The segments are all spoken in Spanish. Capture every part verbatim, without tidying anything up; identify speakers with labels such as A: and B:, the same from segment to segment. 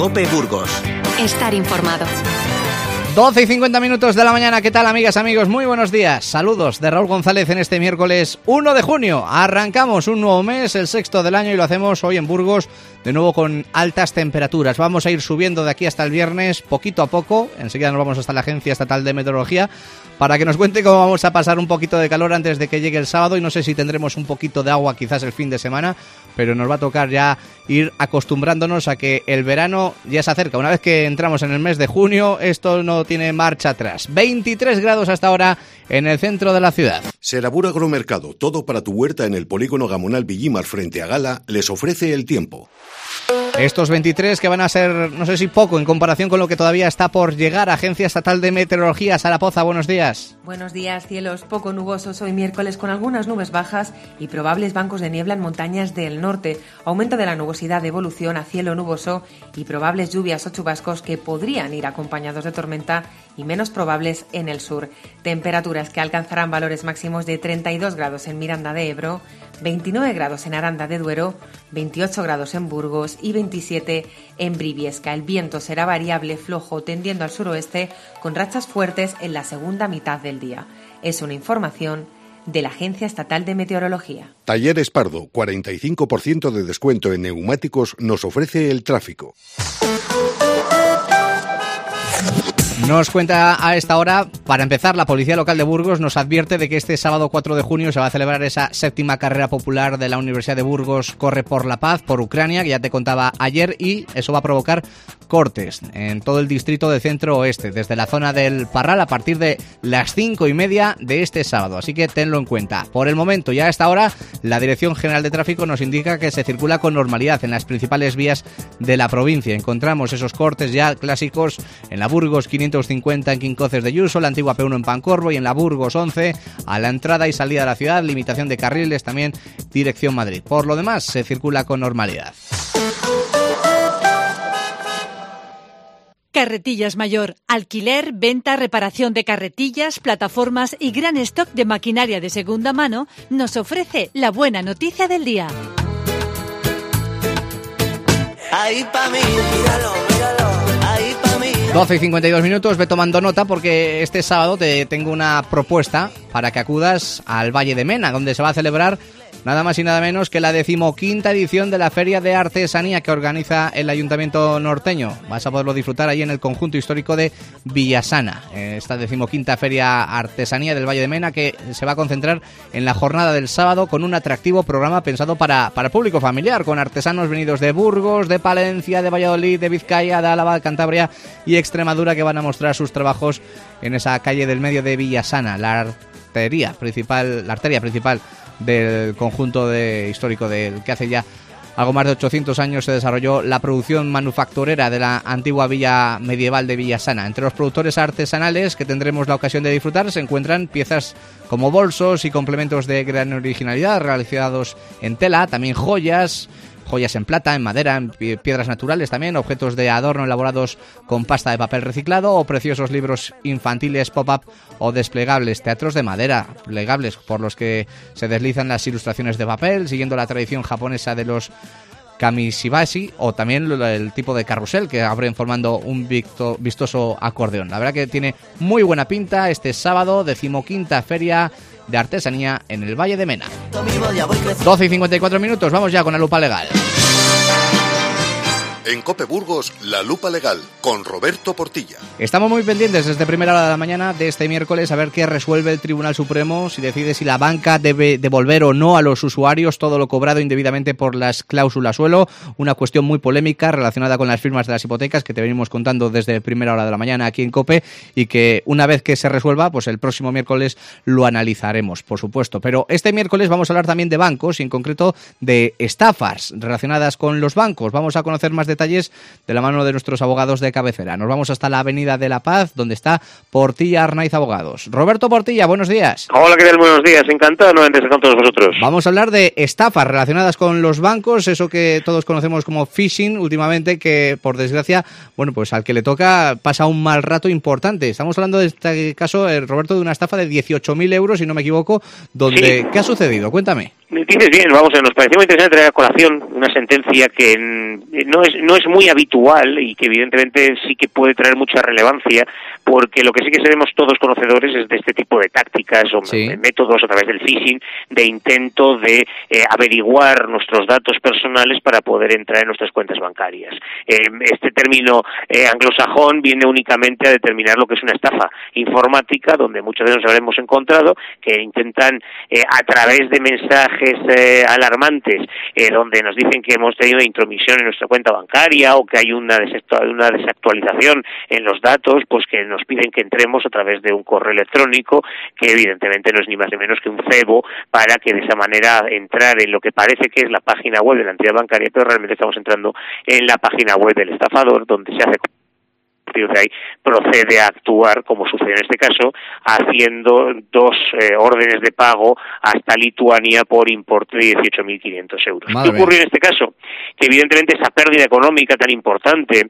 A: COPE Burgos.
B: Estar informado.
C: doce y cincuenta minutos de la mañana. ¿Qué tal, amigas, amigos? Muy buenos días. Saludos de Raúl González en este miércoles uno de junio. Arrancamos un nuevo mes, el sexto del año, y lo hacemos hoy en Burgos, de nuevo con altas temperaturas. Vamos a ir subiendo de aquí hasta el viernes, poquito a poco. Enseguida nos vamos hasta la Agencia Estatal de Meteorología para que nos cuente cómo vamos a pasar un poquito de calor antes de que llegue el sábado. Y no sé si tendremos un poquito de agua quizás el fin de semana, pero nos va a tocar ya ir acostumbrándonos a que el verano ya se acerca. Una vez que entramos en el mes de junio, esto no tiene marcha atrás. veintitrés grados hasta ahora en el centro de la ciudad.
D: Serabur Agromercado, todo para tu huerta en el polígono Gamonal Villimar frente a Gala, les ofrece el tiempo.
C: Estos veintitrés que van a ser, no sé si poco, en comparación con lo que todavía está por llegar. Agencia Estatal de Meteorología, Sara Poza, buenos días.
E: Buenos días, cielos poco nubosos hoy miércoles con algunas nubes bajas y probables bancos de niebla en montañas del norte. Aumento de la nubosidad de evolución a cielo nuboso y probables lluvias o chubascos que podrían ir acompañados de tormenta y menos probables en el sur. Temperaturas que alcanzarán valores máximos de treinta y dos grados en Miranda de Ebro, veintinueve grados en Aranda de Duero, veintiocho grados en Burgos y veintisiete en Briviesca. El viento será variable, flojo, tendiendo al suroeste, con rachas fuertes en la segunda mitad del día. Es una información de la Agencia Estatal de Meteorología.
D: Talleres Pardo, cuarenta y cinco por ciento de descuento en neumáticos, nos ofrece el tráfico.
C: Nos cuenta a esta hora, para empezar, la Policía Local de Burgos nos advierte de que este sábado cuatro de junio se va a celebrar esa séptima carrera popular de la Universidad de Burgos, Corre por la Paz, por Ucrania, que ya te contaba ayer, y eso va a provocar cortes en todo el distrito de centro-oeste, desde la zona del Parral a partir de las cinco y media de este sábado, así que tenlo en cuenta. Por el momento, ya a esta hora, la Dirección General de Tráfico nos indica que se circula con normalidad en las principales vías de la provincia. Encontramos esos cortes ya clásicos en la Burgos quinientos cincuenta en Quincoces de Yuso, la antigua P uno en Pancorbo y en la Burgos once a la entrada y salida de la ciudad, limitación de carriles también dirección Madrid. Por lo demás, se circula con normalidad.
F: Carretillas Mayor. Alquiler, venta, reparación de carretillas, plataformas y gran stock de maquinaria de segunda mano nos ofrece la buena noticia del día.
A: Ahí pa' mí, míralo, míralo, ahí pa' mí.
C: doce y cincuenta y dos minutos, ve tomando nota porque este sábado te tengo una propuesta para que acudas al Valle de Mena, donde se va a celebrar nada más y nada menos que la decimoquinta edición de la Feria de Artesanía que organiza el Ayuntamiento norteño. Vas a poderlo disfrutar ahí en el conjunto histórico de Villasana. Esta decimoquinta Feria Artesanía del Valle de Mena, que se va a concentrar en la jornada del sábado con un atractivo programa pensado para, para el público familiar, con artesanos venidos de Burgos, de Palencia, de Valladolid, de Vizcaya, de Álava, de Cantabria y Extremadura, que van a mostrar sus trabajos en esa calle del medio de Villasana, la arteria principal, la arteria principal del conjunto de, histórico del que hace ya algo más de ochocientos años se desarrolló la producción manufacturera de la antigua villa medieval de Villasana. Entre los productores artesanales que tendremos la ocasión de disfrutar se encuentran piezas como bolsos y complementos de gran originalidad realizados en tela, también joyas, joyas en plata, en madera, en piedras naturales también, objetos de adorno elaborados con pasta de papel reciclado o preciosos libros infantiles pop-up o desplegables, teatros de madera plegables por los que se deslizan las ilustraciones de papel, siguiendo la tradición japonesa de los kamishibashi, o también el tipo de carrusel que abren formando un vistoso acordeón. La verdad que tiene muy buena pinta este sábado, decimoquinta Feria de Artesanía en el Valle de Mena. doce y cincuenta y cuatro minutos, vamos ya con la lupa legal.
D: En COPE Burgos, la lupa legal, con Roberto Portilla.
C: Estamos muy pendientes desde primera hora de la mañana de este miércoles a ver qué resuelve el Tribunal Supremo, si decide si la banca debe devolver o no a los usuarios todo lo cobrado indebidamente por las cláusulas suelo, una cuestión muy polémica relacionada con las firmas de las hipotecas que te venimos contando desde primera hora de la mañana aquí en COPE, y que una vez que se resuelva, pues el próximo miércoles lo analizaremos, por supuesto. Pero este miércoles vamos a hablar también de bancos y en concreto de estafas relacionadas con los bancos. Vamos a conocer más detalles de la mano de nuestros abogados de cabecera. Nos vamos hasta la Avenida de la Paz, donde está Portilla Arnaiz Abogados. Roberto Portilla, buenos días.
G: Hola, ¿qué tal? Buenos días. Encantado nuevamente de estar con todos vosotros.
C: Vamos a hablar de estafas relacionadas con los bancos, eso que todos conocemos como phishing últimamente, que por desgracia, bueno, pues al que le toca pasa un mal rato importante. Estamos hablando de este caso, eh, Roberto, de una estafa de dieciocho mil euros, si no me equivoco, donde
G: sí.
C: ¿Qué ha sucedido? Cuéntame.
G: Tienes bien, vamos, nos pareció muy interesante traer a colación una sentencia que no es no es muy habitual y que evidentemente sí que puede traer mucha relevancia, porque lo que sí que seremos todos conocedores es de este tipo de tácticas o sí. métodos a través del phishing, de intento de eh, averiguar nuestros datos personales para poder entrar en nuestras cuentas bancarias. Eh, este término eh, anglosajón viene únicamente a determinar lo que es una estafa informática, donde muchas veces nos habremos encontrado que intentan eh, a través de mensajes eh, alarmantes, eh, donde nos dicen que hemos tenido intromisión en nuestra cuenta bancaria o que hay una, una desactualización en los datos, pues que nos piden que entremos a través de un correo electrónico, que evidentemente no es ni más ni menos que un cebo, para que de esa manera entrar en lo que parece que es la página web de la entidad bancaria, pero realmente estamos entrando en la página web del estafador, donde se hace de ahí procede a actuar, como sucede en este caso, haciendo dos eh, órdenes de pago hasta Lituania por importe de dieciocho mil quinientos euros. Madre ¿Qué ocurrió en este caso? Que evidentemente esa pérdida económica tan importante,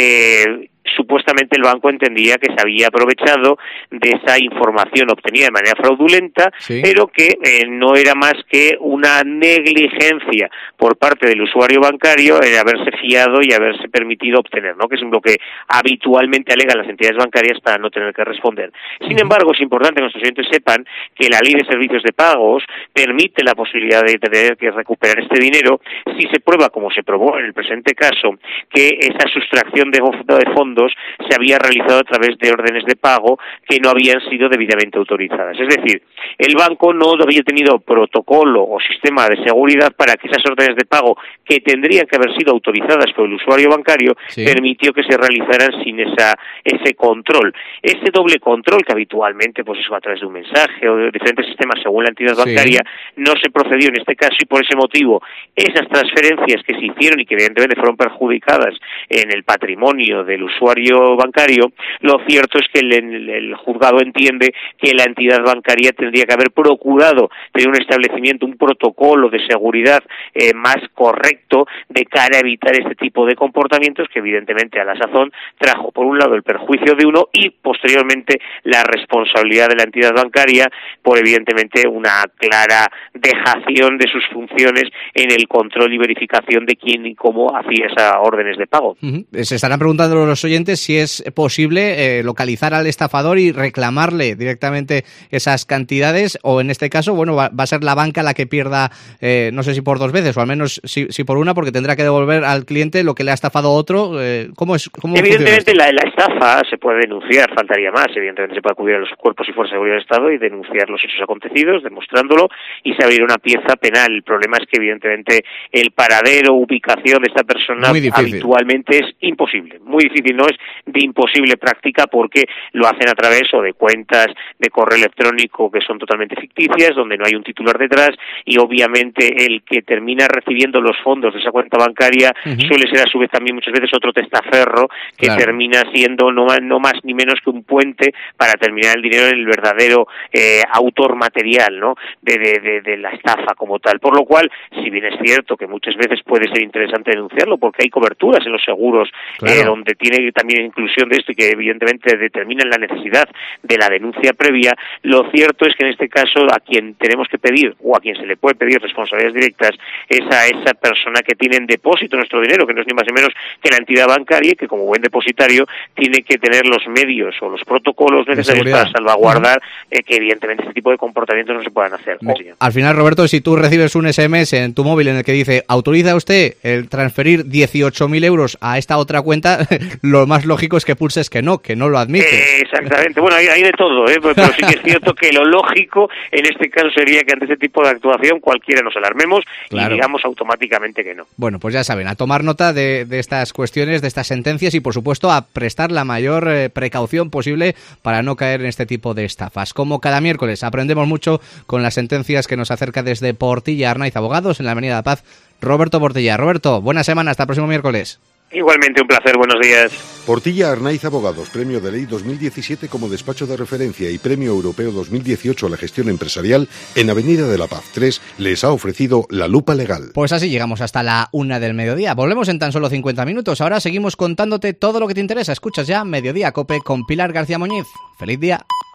G: eh, supuestamente el banco entendía que se había aprovechado de esa información obtenida de manera fraudulenta, sí. pero que eh, no era más que una negligencia por parte del usuario bancario en haberse fiado y haberse permitido obtener, ¿no? Que es lo que habitualmente alegan las entidades bancarias para no tener que responder. Sin uh-huh. embargo, es importante que nuestros oyentes sepan que la Ley de Servicios de Pagos permite la posibilidad de tener que recuperar este dinero si se prueba, como se probó en el presente caso, que esa sustracción de fondos se había realizado a través de órdenes de pago que no habían sido debidamente autorizadas. Es decir, el banco no había tenido protocolo o sistema de seguridad para que esas órdenes de pago, que tendrían que haber sido autorizadas por el usuario bancario, sí. permitió que se realizaran sin esa ese control. Ese doble control que habitualmente, pues eso a través de un mensaje o de diferentes sistemas según la entidad bancaria, sí. no se procedió en este caso, y por ese motivo esas transferencias que se hicieron y que evidentemente fueron perjudicadas en el patrimonio del usuario bancario, lo cierto es que el, el, el juzgado entiende que la entidad bancaria tendría que haber procurado tener un establecimiento, un protocolo de seguridad eh, más correcto de cara a evitar este tipo de comportamientos que evidentemente a la sazón trajo por un lado el perjuicio de uno y posteriormente la responsabilidad de la entidad bancaria por evidentemente una clara dejación de sus funciones en el control y verificación de quién y cómo hacía esas órdenes de pago.
C: Uh-huh. Se estarán preguntando los oyentes si es posible eh, localizar al estafador y reclamarle directamente esas cantidades, o en este caso, bueno, va, va a ser la banca la que pierda, eh, no sé si por dos veces, o al menos si, si por una, porque tendrá que devolver al cliente lo que le ha estafado otro. Eh, ¿Cómo es? Cómo
G: evidentemente la, la estafa se puede denunciar, faltaría más, evidentemente se puede acudir a los cuerpos y fuerzas de seguridad del Estado y denunciar los hechos acontecidos, demostrándolo, y se abrirá una pieza penal. El problema es que evidentemente el paradero, ubicación de esta persona habitualmente es imposible, muy difícil, no es de imposible práctica, porque lo hacen a través o de cuentas de correo electrónico que son totalmente ficticias, donde no hay un titular detrás, y obviamente el que termina recibiendo los fondos de esa cuenta bancaria uh-huh. suele ser a su vez también muchas veces otro testaferro que claro. termina siendo no más, no más ni menos que un puente para terminar el dinero en el verdadero eh, autor material, ¿no? De, de, de, de la estafa como tal. Por lo cual, si bien es cierto que muchas veces puede ser interesante denunciarlo, porque hay coberturas en los seguros claro. eh, donde tiene también inclusión de esto y que evidentemente determinan la necesidad de la denuncia previa, lo cierto es que en este caso a quien tenemos que pedir o a quien se le puede pedir responsabilidades directas es a esa persona que tiene en depósito nuestro dinero, que no es ni más ni menos que la entidad bancaria, que como buen depositario tiene que tener los medios o los protocolos necesarios para salvaguardar eh, que evidentemente este tipo de comportamientos no se puedan hacer.
C: No. Al final, Roberto, si tú recibes un ese eme ese en tu móvil en el que dice autoriza usted el transferir dieciocho mil euros a esta otra cuenta, lo más lógico es que pulses que no, que no lo admite.
G: Eh, exactamente, bueno, hay, hay de todo, ¿eh? pero, pero sí que es cierto que lo lógico en este caso sería que ante este tipo de actuación cualquiera nos alarmemos claro. y digamos automáticamente que no.
C: Bueno, pues ya saben, a tomar nota de, de estas cuestiones, de estas sentencias y por supuesto a prestar la mayor eh, precaución posible para no caer en este tipo de estafas. Como cada miércoles aprendemos mucho con las sentencias que nos acerca desde Portilla Arnaiz Abogados en la Avenida de la Paz, Roberto Portilla. Roberto, buena semana, hasta el próximo miércoles.
G: Igualmente, un placer, buenos días.
D: Portilla Arnaiz Abogados, Premio de Ley dos mil diecisiete como despacho de referencia y Premio Europeo dos mil dieciocho a la gestión empresarial en Avenida de la Paz tres, les ha ofrecido la lupa legal.
C: Pues así llegamos hasta la una del mediodía. Volvemos en tan solo cincuenta minutos. Ahora seguimos contándote todo lo que te interesa. Escuchas ya Mediodía Cope con Pilar García Muñiz. ¡Feliz día!